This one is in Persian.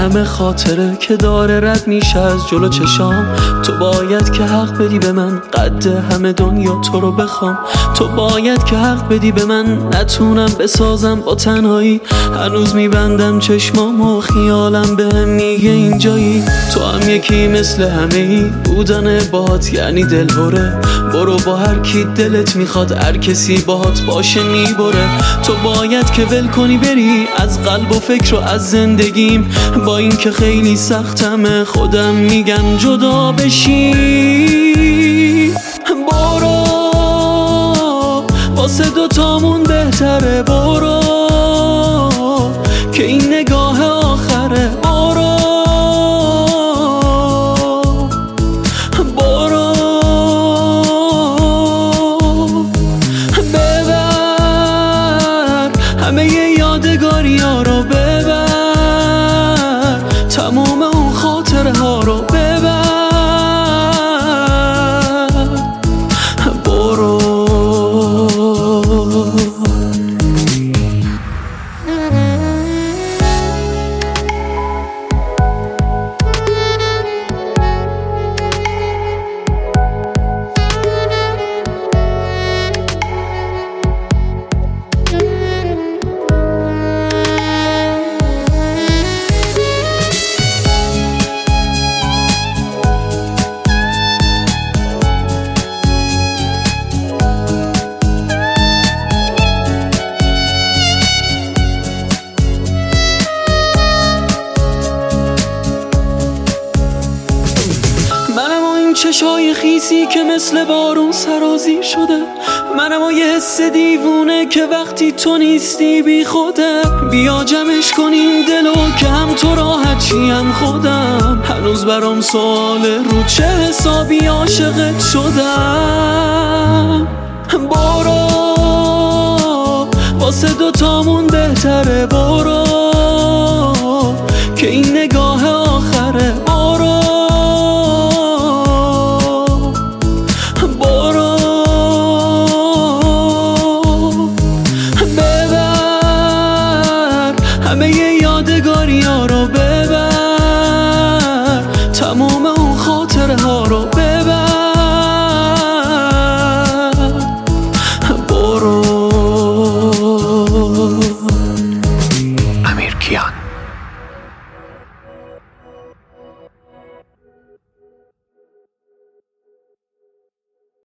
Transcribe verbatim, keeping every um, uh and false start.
همه خاطره که داره رد میشه از جلو چشام. تو باید که حق بدی به من قد همه دنیا تو رو بخوام. تو باید که حق بدی به من نتونم بسازم با تنهایی. هنوز میبندم چشمام و خیالم بهم میگه اینجایی. تو هم یکی مثل همه ای بودن باهات یعنی دلهوره. برو با هر کی دلت میخواد هر کسی باهات باشه میبره. تو باید که ول کنی بری از قلب و فکر و از زندگیم. با این که خیلی سختمه خودم میگم جدا بشی. برو واسه دوتامون بهتره. برو که این نگاه آخره. برو برو ببر همه یادگاری ها رو. ببر تمام اون خاطره ها رو. ببر برو. چشای خیسی که مثل بارون سرازیر شده. منم و یه حس دیوونه که وقتی تو نیستی بی خوده. بیا جمعش کنیم دلو که هم تو راحت چی هم خودم. هنوز برام سواله رو چه حسابی عاشقت شدم. برو واسه دوتامون بهتره. برو